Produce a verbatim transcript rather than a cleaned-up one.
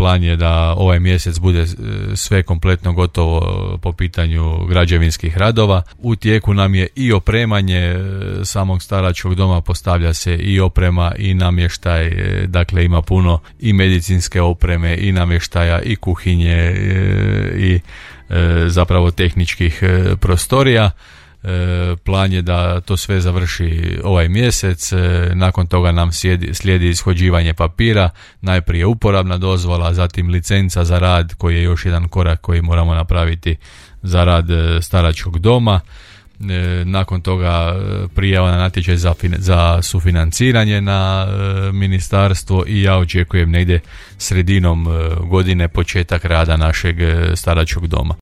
plan je da ovaj mjesec bude sve kompletno gotovo po pitanju građevinskih radova. U tijeku nam je i opremanje samog staračkog doma, postavlja se i oprema i namještaj, dakle ima puno i medicinske opreme i namještaja i kuhinje i zapravo tehničkih prostorija. Plan je da to sve završi ovaj mjesec. Nakon toga nam slijedi, slijedi ishođivanje papira, najprije uporabna dozvola, zatim licenca za rad koji je još jedan korak koji moramo napraviti za rad staračkog doma. Nakon toga prijava na natječaj za, za sufinanciranje na e, ministarstvo i ja očekujem negdje sredinom e, godine početak rada našeg staračkog doma.